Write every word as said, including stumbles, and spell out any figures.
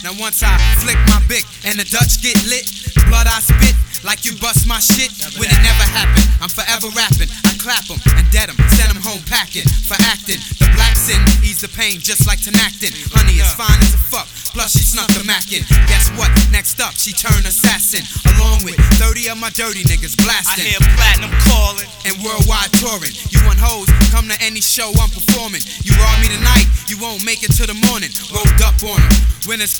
Now once I flick my bick and the Dutch get lit, blood I spit like you bust my shit when it never happened. I'm forever rapping. I clap 'em and dead 'em, send 'em home packing for acting. The black sin ease the pain just like Tinactin. Honey is fine as a fuck, plus she snuck the mackin'. Guess what? Next up she turned assassin, along with thirty of my dirty niggas blasting. I hear platinum calling and worldwide touring. You want hoes? Come to any show I'm performing. You rob me tonight, you won't make it to the morning. Rolled up on 'em. Winners